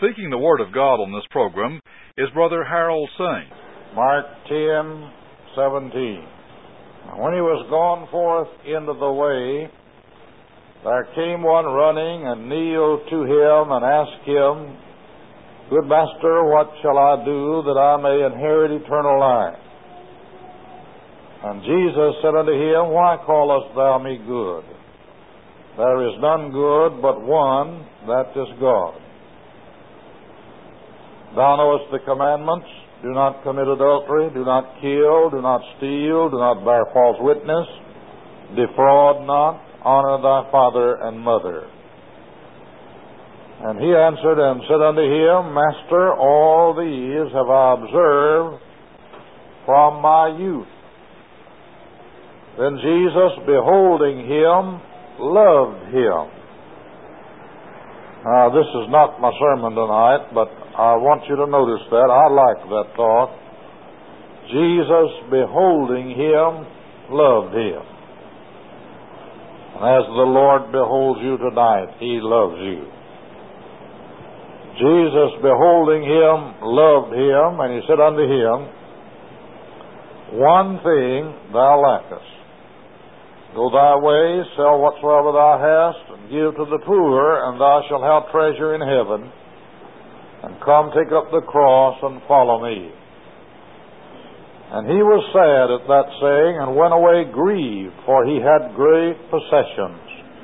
Speaking the Word of God on this program is Brother Harold Singh. Mark 10:17. When he was gone forth into the way, there came one running and kneeled to him and asked him, Good Master, what shall I do that I may inherit eternal life? And Jesus said unto him, Why callest thou me good? There is none good but one, that is God. Thou knowest the commandments, do not commit adultery, do not kill, do not steal, do not bear false witness, defraud not, honor thy father and mother. And he answered and said unto him, Master, all these have I observed from my youth. Then Jesus, beholding him, loved him. This is not my sermon tonight, but I want you to notice that. I like that thought. Jesus, beholding him, loved him. And as the Lord beholds you tonight, He loves you. Jesus, beholding him, loved him, and He said unto him, One thing thou lackest. Go thy way, sell whatsoever thou hast, and give to the poor, and thou shalt have treasure in heaven. And come, take up the cross, and follow me. And he was sad at that saying, and went away grieved, for he had great possessions.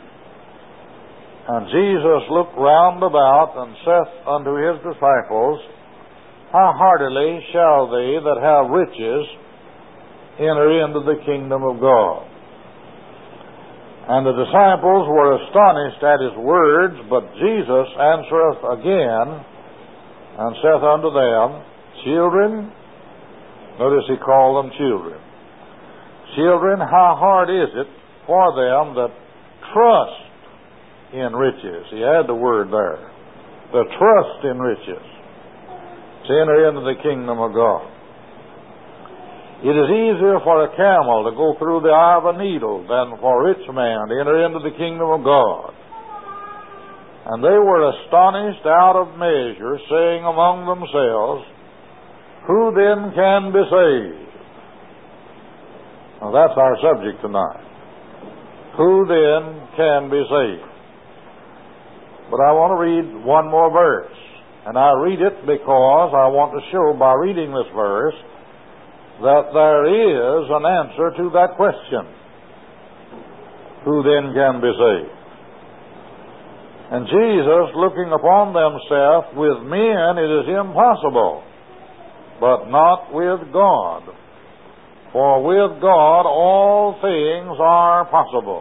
And Jesus looked round about, and saith unto his disciples, How heartily shall they that have riches enter into the kingdom of God? And the disciples were astonished at his words, but Jesus answereth again, and saith unto them, Children, notice he called them children. Children, how hard is it for them that trust in riches? He had the word there. The trust in riches to enter into the kingdom of God. It is easier for a camel to go through the eye of a needle than for a rich man to enter into the kingdom of God. And they were astonished out of measure, saying among themselves, Who then can be saved? Now that's our subject tonight. Who then can be saved? But I want to read one more verse. And I read it because I want to show by reading this verse that there is an answer to that question. Who then can be saved? And Jesus, looking upon themselves, with men it is impossible, but not with God. For with God all things are possible.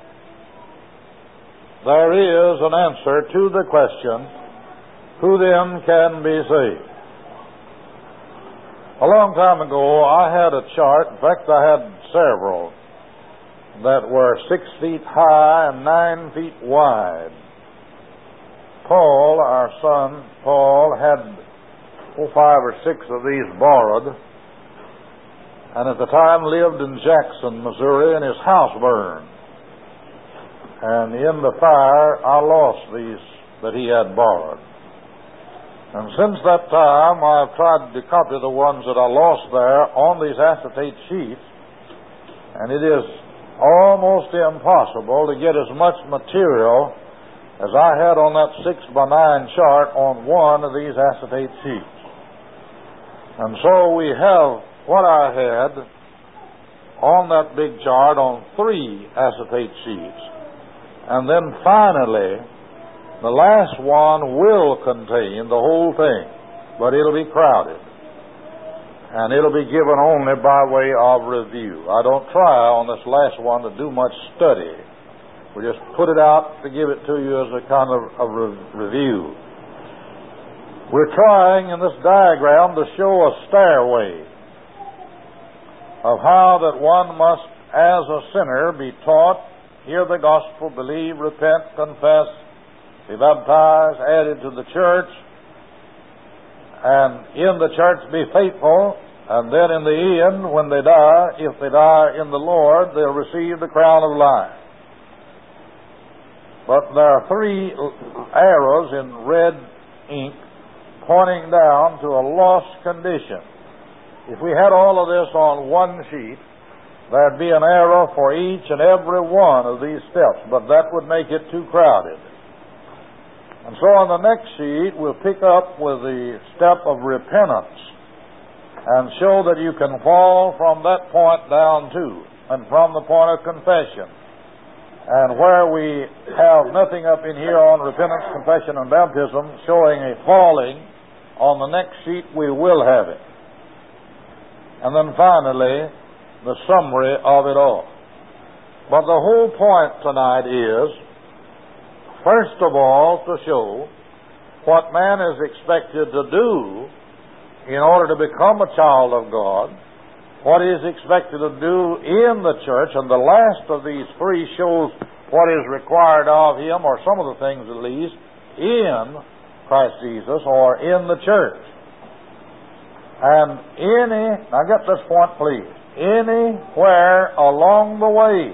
There is an answer to the question, who then can be saved? A long time ago, I had a chart. In fact, I had several that were 6 feet high and 9 feet wide. Paul, our son, Paul, had 5 or 6 of these borrowed, and at the time lived in Jackson, Missouri, and his house burned. And in the fire, I lost these that he had borrowed. And since that time, I've tried to copy the ones that I lost there on these acetate sheets, and it is almost impossible to get as much material as I had on that 6x9 chart on one of these acetate sheets. And so we have what I had on that big chart on 3 acetate sheets. And then finally, the last one will contain the whole thing, but it'll be crowded. And it'll be given only by way of review. I don't try on this last one to do much study. We just put it out to give it to you as a kind of review. We're trying in this diagram to show a stairway of how that one must, as a sinner, be taught, hear the gospel, believe, repent, confess, be baptized, added to the church, and in the church be faithful, and then in the end, when they die, if they die in the Lord, they'll receive the crown of life. But there are 3 arrows in red ink pointing down to a lost condition. If we had all of this on one sheet, there'd be an arrow for each and every one of these steps, but that would make it too crowded. And so on the next sheet, we'll pick up with the step of repentance and show that you can fall from that point down too, and from the point of confession. And where we have nothing up in here on repentance, confession, and baptism showing a falling, on the next sheet we will have it. And then finally, the summary of it all. But the whole point tonight is, first of all, to show what man is expected to do in order to become a child of God, what he is expected to do in the church, and the last of these three shows what is required of him, or some of the things at least, in Christ Jesus or in the church. And now get this point please, anywhere along the way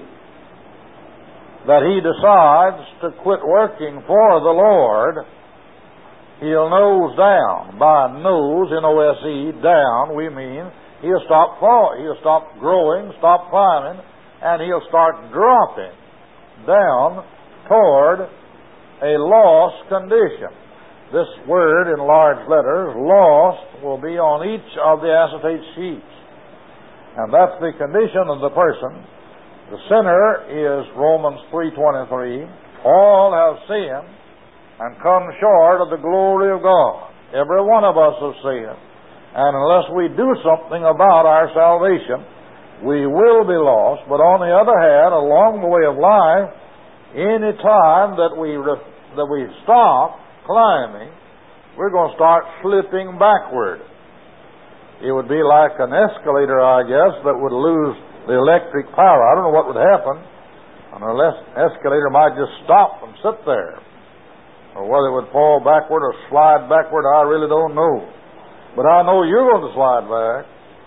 that he decides to quit working for the Lord, he'll nose down. By nose, N-O-S-E, down, we mean he'll stop falling, he'll stop growing, stop climbing, and he'll start dropping down toward a lost condition. This word in large letters, lost, will be on each of the acetate sheets. And that's the condition of the person. The sinner is Romans 3:23. All have sinned and come short of the glory of God. Every one of us has sinned. And unless we do something about our salvation, we will be lost. But on the other hand, along the way of life, any time that we stop climbing, we're going to start slipping backward. It would be like an escalator, I guess, that would lose the electric power. I don't know what would happen. An escalator might just stop and sit there. Or whether it would fall backward or slide backward, I really don't know. But I know you're going to slide back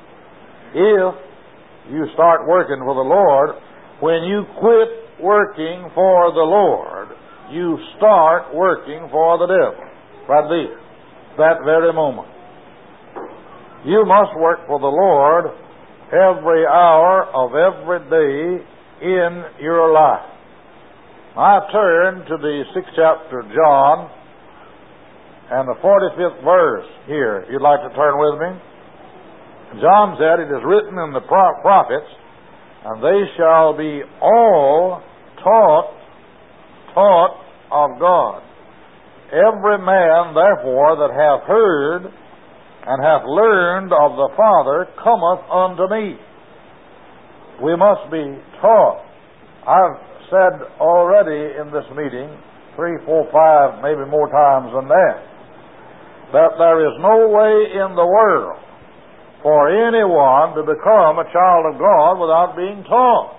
if you start working for the Lord. When you quit working for the Lord, you start working for the devil. Right there. That very moment. You must work for the Lord every hour of every day in your life. I turn to the 6th chapter of John and the 45th verse here. If you'd like to turn with me. John said, "It is written in the prophets, and they shall be all taught of God. Every man, therefore, that hath heard and hath learned of the Father cometh unto me." We must be taught. I've said already in this meeting 3, 4, 5, maybe more times than that there is no way in the world for anyone to become a child of God without being taught.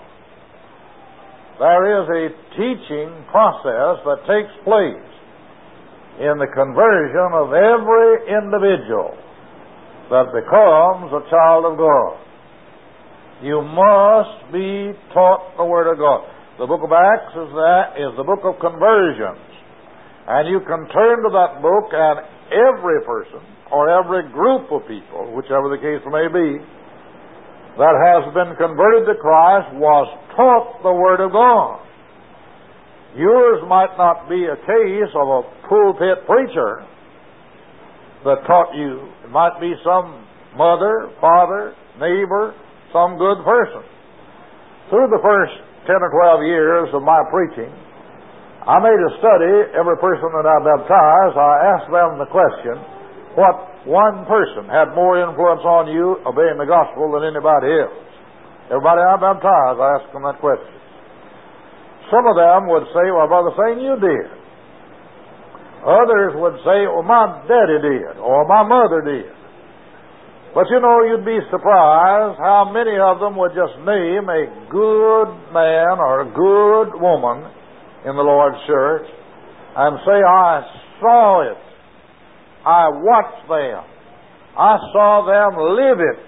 There is a teaching process that takes place in the conversion of every individual that becomes a child of God. You must be taught the Word of God. The book of Acts is the book of conversions. And you can turn to that book, and every person or every group of people, whichever the case may be, that has been converted to Christ was taught the Word of God. Yours might not be a case of a pulpit preacher that taught you. It might be some mother, father, neighbor, some good person. Through the first 10 or 12 years of my preaching, I made a study. Every person that I baptized, I asked them the question, what one person had more influence on you obeying the gospel than anybody else? Everybody I baptized, I asked them that question. Some of them would say, "Well, Brother Sain, you did." Others would say, "Well, my daddy did," or "my mother did." But you know, you'd be surprised how many of them would just name a good man or a good woman in the Lord's church and say, "I saw it. I watched them. I saw them live it."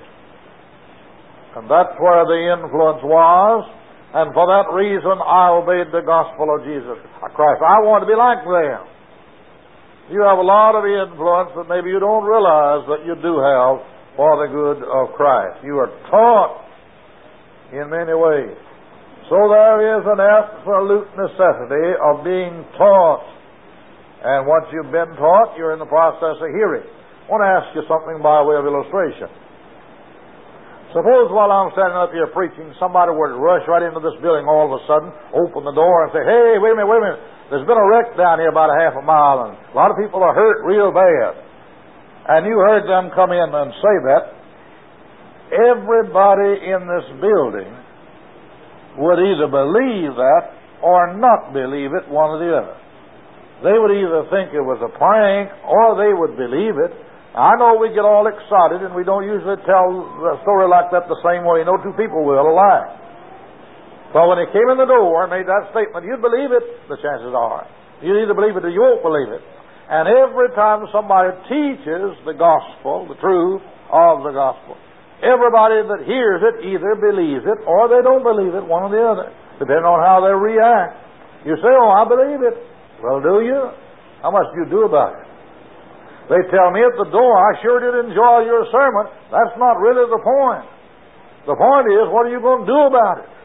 And that's where the influence was. And for that reason, I obeyed the gospel of Jesus Christ. I wanted to be like them. You have a lot of influence that maybe you don't realize that you do have for the good of Christ. You are taught in many ways. So there is an absolute necessity of being taught. And once you've been taught, you're in the process of hearing. I want to ask you something by way of illustration. Suppose while I'm standing up here preaching, somebody were to rush right into this building all of a sudden, open the door and say, "Hey, wait a minute. There's been a wreck down here about a half a mile, and a lot of people are hurt real bad." And you heard them come in and say that. Everybody in this building would either believe that or not believe it, one or the other. They would either think it was a prank or they would believe it. I know we get all excited and we don't usually tell a story like that the same way. No two people will alike. But when he came in the door and made that statement, you'd believe it, the chances are. You either believe it or you won't believe it. And every time somebody teaches the gospel, the truth of the gospel, everybody that hears it either believes it or they don't believe it, one or the other, depending on how they react. You say, "Oh, I believe it." Well, do you? How much do you do about it? They tell me at the door, "I sure did enjoy your sermon." That's not really the point. The point is, what are you going to do about it?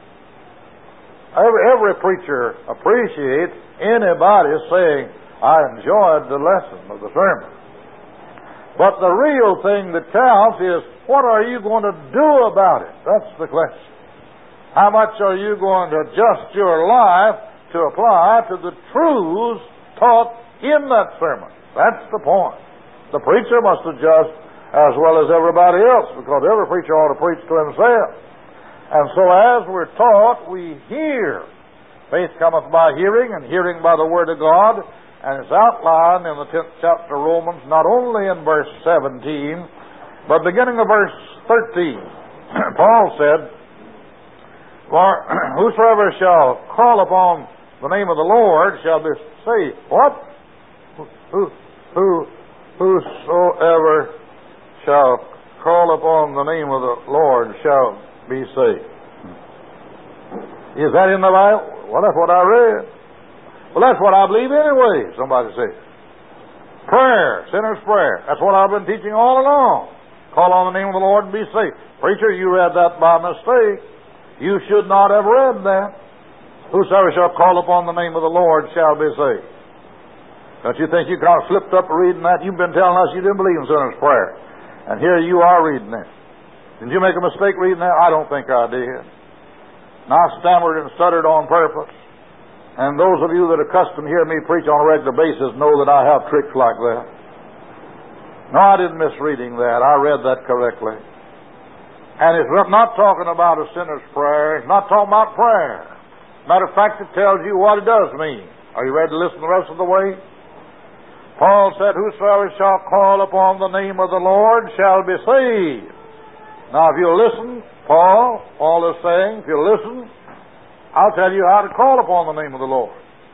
Every preacher appreciates anybody saying, "I enjoyed the lesson of the sermon." But the real thing that counts is, what are you going to do about it? That's the question. How much are you going to adjust your life to apply to the truths taught in that sermon? That's the point. The preacher must adjust as well as everybody else, because every preacher ought to preach to himself. And so as we're taught, we hear. Faith cometh by hearing, and hearing by the Word of God. And it's outlined in the 10th chapter of Romans, not only in verse 17, but beginning of verse 13. Paul said, "For whosoever shall call upon the name of the Lord shall be saved." What? Whosoever shall call upon the name of the Lord shall be saved. Is that in the Bible? Well, that's what I read. Well, that's what I believe anyway, somebody said. Prayer, sinner's prayer. That's what I've been teaching all along. Call on the name of the Lord and be saved. Preacher, you read that by mistake. You should not have read that. Whosoever shall call upon the name of the Lord shall be saved. Don't you think you kind of slipped up reading that? You've been telling us you didn't believe in sinner's prayer. And here you are reading it. Did you make a mistake reading that? I don't think I did. And I stammered and stuttered on purpose. And those of you that are accustomed to hear me preach on a regular basis know that I have tricks like that. No, I didn't miss reading that. I read that correctly. And it's not talking about a sinner's prayer. It's not talking about prayer. Matter of fact, it tells you what it does mean. Are you ready to listen the rest of the way? Paul said, "Whosoever shall call upon the name of the Lord shall be saved." Now, if you'll listen, Paul is saying, if you'll listen, I'll tell you how to call upon the name of the Lord.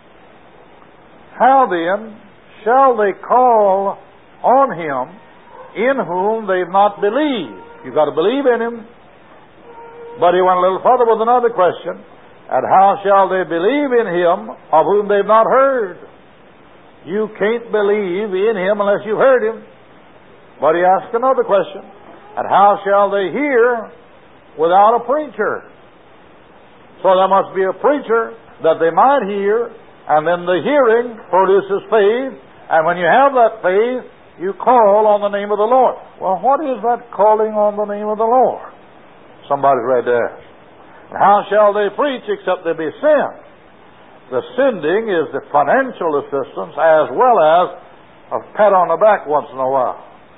"How then shall they call on Him in whom they've not believed?" You've got to believe in Him. But he went a little further with another question. "And how shall they believe in Him of whom they've not heard?" You can't believe in Him unless you've heard Him. But he asked another question. "And how shall they hear without a preacher?" So there must be a preacher that they might hear, and then the hearing produces faith, and when you have that faith, you call on the name of the Lord. Well, what is that calling on the name of the Lord? Somebody's ready to ask. "And how shall they preach except they be sent?" The sending is the financial assistance as well as a pat on the back once in a while.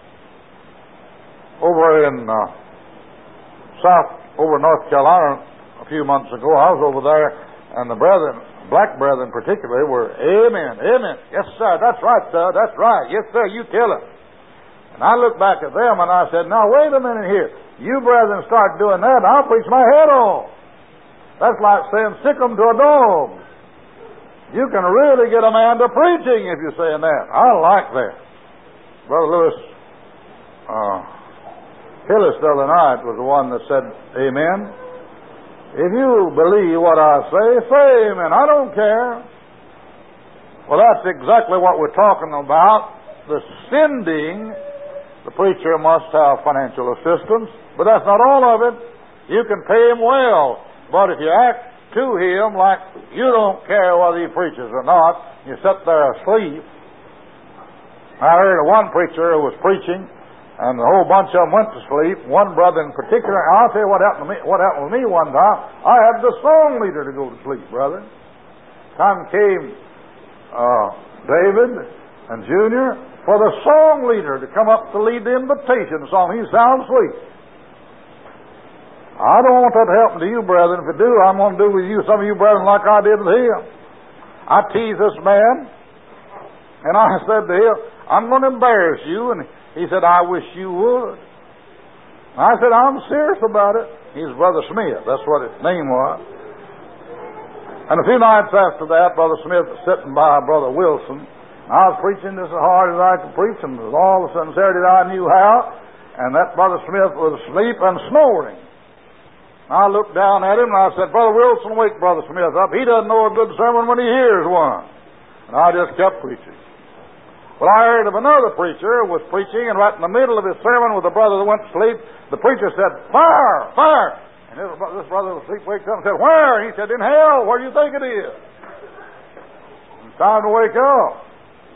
Over in North Carolina a few months ago, I was over there, and the brethren, black brethren particularly, were, "Amen, amen. Yes, sir, that's right, sir, that's right. Yes, sir, you tell it." And I looked back at them and I said, "Now, wait a minute here. You brethren start doing that, and I'll preach my head off." That's like saying, "Sick 'em to a dog." You can really get a man to preaching if you're saying that. I like that. Brother Lewis Hillis the other night was the one that said, "Amen. If you believe what I say, say amen. I don't care." Well, that's exactly what we're talking about. The sending, the preacher must have financial assistance, but that's not all of it. You can pay him well, but if you act to him like you don't care whether he preaches or not, you sit there asleep. I heard of one preacher who was preaching, and the whole bunch of them went to sleep. One brother in particular, I'll tell you what happened to me. What happened with me one time, I had the song leader to go to sleep, brother. Time came David and Junior for the song leader to come up to lead the invitation song. He's sound asleep. I don't want that to happen to you, brethren. If it do, I'm going to do with you, some of you brethren, like I did with him. I teased this man, and I said to him, I'm going to embarrass you. And he said, I wish you would. I said, I'm serious about it. He's Brother Smith. That's what his name was. And a few nights after that, Brother Smith was sitting by Brother Wilson. I was preaching just as hard as I could preach, and with all the sincerity that I knew how, and that Brother Smith was asleep and snoring. I looked down at him and I said, Brother Wilson, wake Brother Smith up. He doesn't know a good sermon when he hears one. And I just kept preaching. Well, I heard of another preacher who was preaching, and right in the middle of his sermon with the brother that went to sleep, the preacher said, fire, fire. And this brother was asleep, wakes up and said, where? He said, in hell. Where do you think it is? It's time to wake up.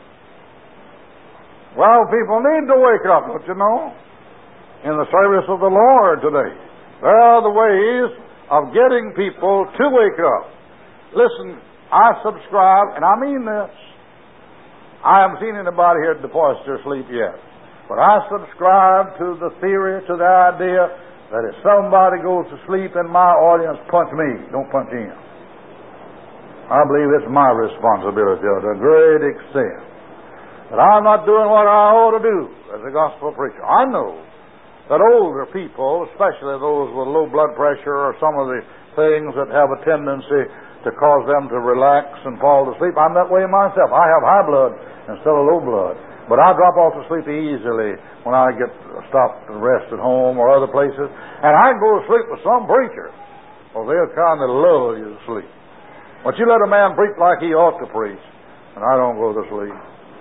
Well, people need to wake up, don't you know? In the service of the Lord today. There are the ways of getting people to wake up. Listen, I subscribe, and I mean this. I haven't seen anybody here deposit sleep yet. But I subscribe to the theory, to the idea that if somebody goes to sleep in my audience, punch me, don't punch him. I believe it's my responsibility to a great extent. That I'm not doing what I ought to do as a gospel preacher. I know that older people, especially those with low blood pressure or some of the things that have a tendency to cause them to relax and fall to sleep, I'm that way myself. I have high blood instead of low blood. But I drop off to sleep easily when I get stopped to rest at home or other places. And I can go to sleep with some preacher, or they'll kind of lull you to sleep. But you let a man preach like he ought to preach, and I don't go to sleep.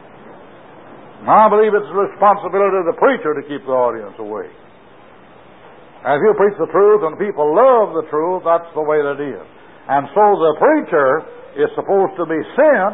I believe it's the responsibility of the preacher to keep the audience awake. And if you preach the truth and people love the truth, that's the way that is. And so the preacher is supposed to be sent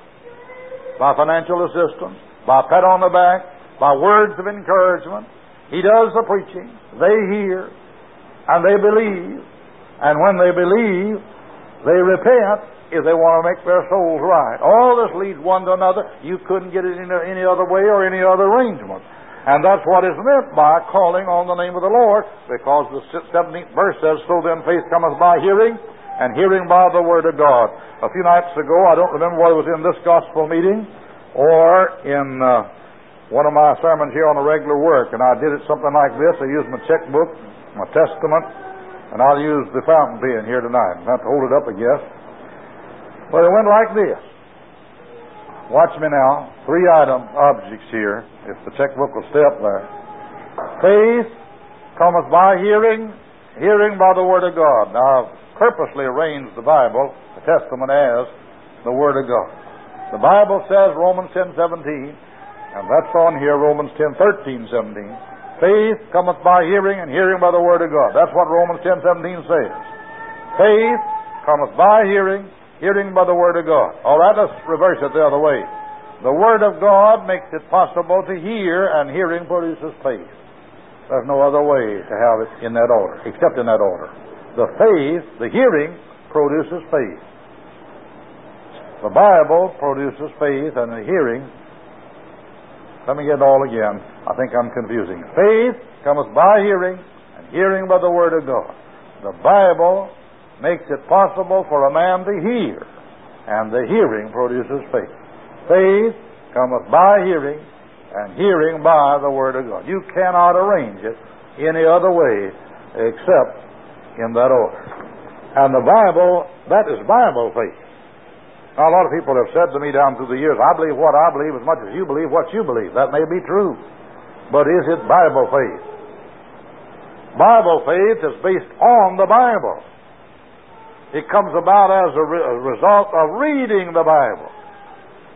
by financial assistance, by a pat on the back, by words of encouragement. He does the preaching. They hear, and they believe. And when they believe, they repent if they want to make their souls right. All this leads one to another. You couldn't get it in any other way or any other arrangement. And that's what is meant by calling on the name of the Lord, because the 17th verse says, so then faith cometh by hearing, and hearing by the word of God. A few nights ago, I don't remember whether it was in this gospel meeting or in one of my sermons here on the regular work, and I did it something like this. I used my checkbook, my testament, and I'll use the fountain pen here tonight. I have to hold it up, I guess. But it went like this. Watch me now. 3 objects here, if the checkbook will stay up there. Faith cometh by hearing, hearing by the word of God. Now, I've purposely arranged the Bible, the Testament, as the word of God. The Bible says, Romans 10:17, and that's on here, Romans 10:13, 17. Faith cometh by hearing, and hearing by the word of God. That's what Romans 10:17 says. Faith cometh by hearing, hearing by the word of God. All right, let's reverse it the other way. The word of God makes it possible to hear, and hearing produces faith. There's no other way to have it in that order, except in that order. The faith, the hearing, produces faith. The Bible produces faith, and the hearing... Let me get it all again. I think I'm confusing. Faith cometh by hearing, and hearing by the word of God. The Bible makes it possible for a man to hear, and the hearing produces faith. Faith cometh by hearing, and hearing by the word of God. You cannot arrange it any other way except in that order. And the Bible, that is Bible faith. Now, a lot of people have said to me down through the years, I believe what I believe as much as you believe what you believe. That may be true. But is it Bible faith? Bible faith is based on the Bible. It comes about as a result of reading the Bible.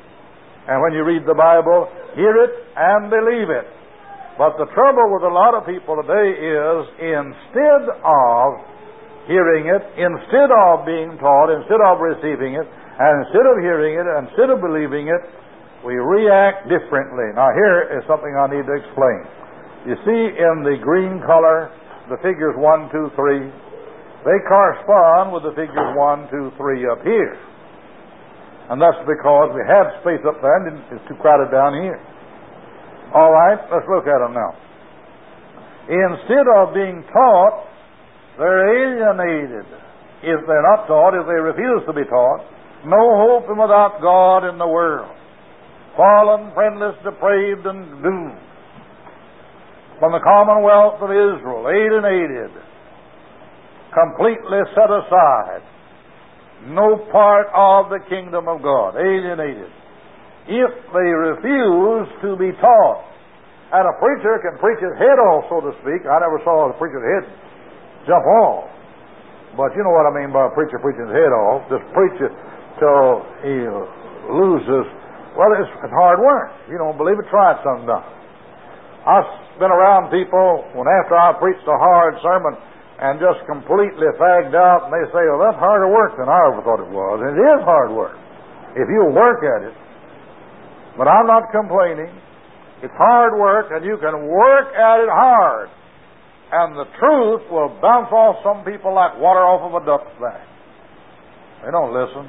And when you read the Bible, hear it and believe it. But the trouble with a lot of people today is, instead of hearing it, instead of being taught, instead of receiving it, and instead of hearing it, and instead of believing it, we react differently. Now here is something I need to explain. You see in the green color, the figures 1, 2, 3, they correspond with the figures 1, 2, 3 up here. And that's because we had space up there and it's too crowded down here. All right, let's look at them now. Instead of being taught, they're alienated. If they're not taught, if they refuse to be taught, no hope and without God in the world. Fallen, friendless, depraved, and doomed. From the commonwealth of Israel, alienated, completely set aside, no part of the kingdom of God, alienated. If they refuse to be taught, and a preacher can preach his head off, so to speak. I never saw a preacher's head jump off, but you know what I mean by a preacher preaching his head off. Just preach it till he loses. Well, it's hard work. You don't believe it? Try it sometime. I've been around people when after I preached a hard sermon and just completely fagged out, and they say, well, that's harder work than I ever thought it was. And it is hard work if you work at it. But I'm not complaining. It's hard work, and you can work at it hard. And the truth will bounce off some people like water off of a duck's back. They don't listen.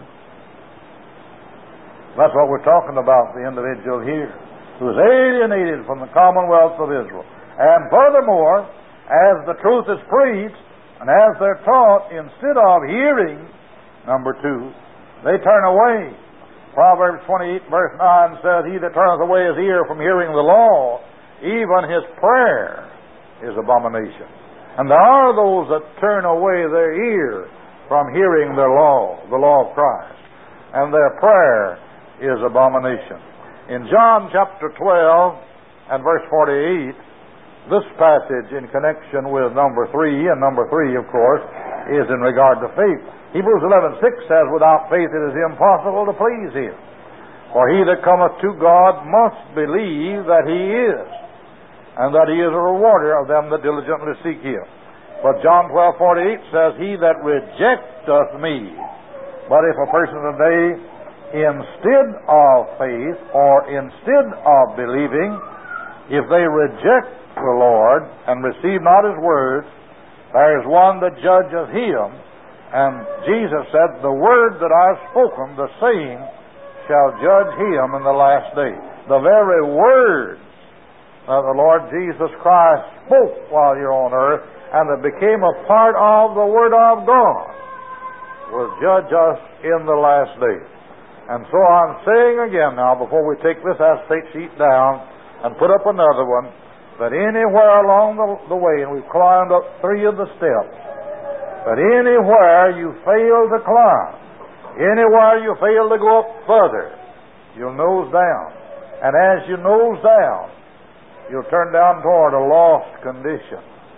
That's what we're talking about, the individual here, who is alienated from the commonwealth of Israel. And furthermore, as the truth is preached, and as they're taught, instead of hearing, number 2, they turn away. Proverbs 28, verse 9 says, he that turneth away his ear from hearing the law, even his prayer is abomination. And there are those that turn away their ear from hearing their law, the law of Christ, and their prayer is abomination. In John chapter 12 and verse 48, this passage in connection with number 3, and number 3, of course, is in regard to faith. Hebrews 11:6 says, without faith it is impossible to please Him. For he that cometh to God must believe that He is, and that He is a rewarder of them that diligently seek Him. But John 12:48 says, he that rejecteth me. But if a person today, instead of faith, or instead of believing, if they reject the Lord and receive not His words, there is one that judgeth him. And Jesus said, the word that I have spoken, the same shall judge him in the last day. The very words that the Lord Jesus Christ spoke while here on earth, and that became a part of the Word of God, will judge us in the last day. And so I'm saying again now, before we take this acetate sheet down and put up another one, that anywhere along the way, and we've climbed up 3 of the steps, that anywhere you fail to climb, anywhere you fail to go up further, you'll nose down. And as you nose down, you'll turn down toward a lost condition.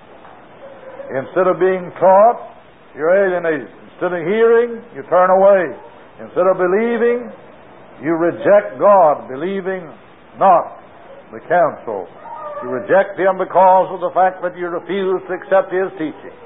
Instead of being taught, you're alienated. Instead of hearing, you turn away. Instead of believing, you reject God, believing not the counsel. You reject Him because of the fact that you refuse to accept His teaching.